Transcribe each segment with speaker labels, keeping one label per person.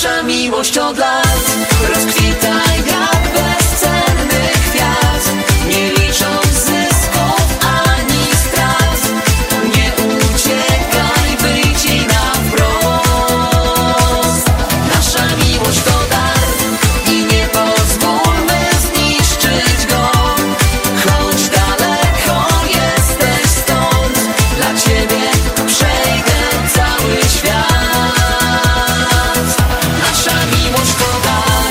Speaker 1: Nasza miłość od lat rozkwita jak bezcenny kwiat, nie licząc zysków ani strat. Nie uciekaj, wyjdź na wprost. Nasza miłość to dar i nie pozwólmy zniszczyć go. Choć daleko jesteś stąd, dla ciebie przejdę cały świat. Nasza miłość to dar.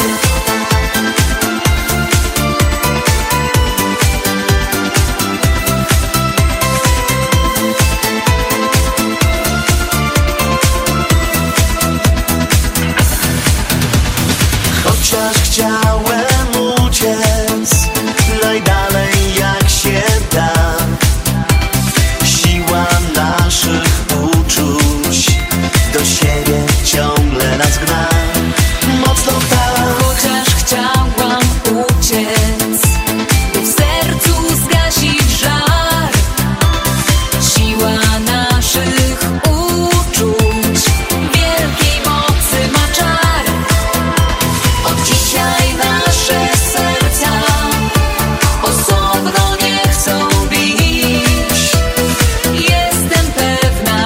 Speaker 1: Chociaż chciałem uciec najdalej jak się da, siła naszych uczuć do siebie ciągle nas gna. Mocno tak. Chociaż chciałam uciec, by w sercu zgasić żar, siła naszych uczuć wielkiej mocy ma czar. Od dzisiaj nasze serca osobno nie chcą bić. Jestem pewna,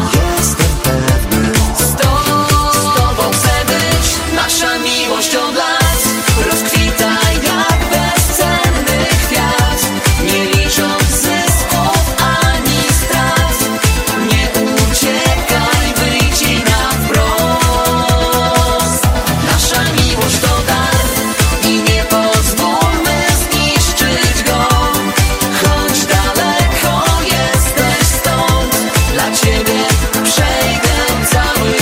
Speaker 1: z tobą chcę być. Nasza miłość od lat rozkwita jak bezcenny kwiat, nie licząc zysków ani strat. Nie uciekaj, wyjdź na wprost. Nasza miłość to dar i nie pozwólmy zniszczyć go. Choć daleko jesteś stąd, dla ciebie przejdę cały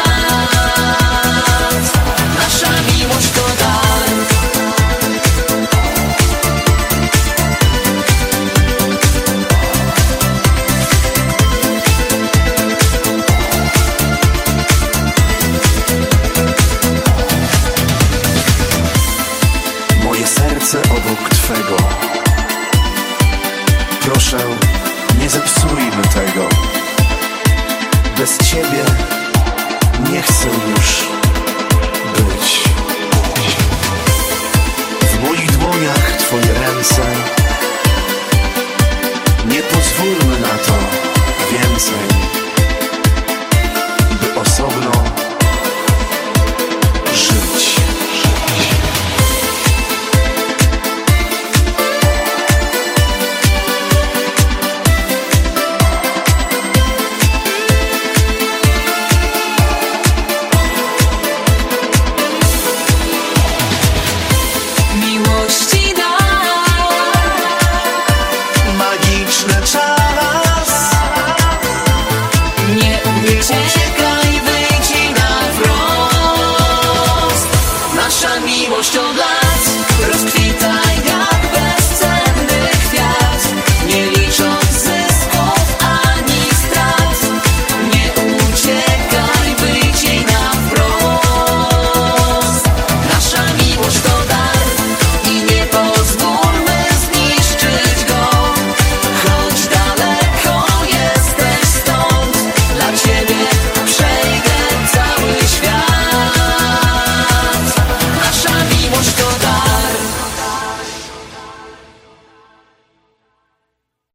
Speaker 1: świat. Nasza miłość to dar.
Speaker 2: Moje serce obok twego. Proszę, nie zepsujmy tego. Bez ciebie nie chcę już być. W moich dłoniach twoje ręce.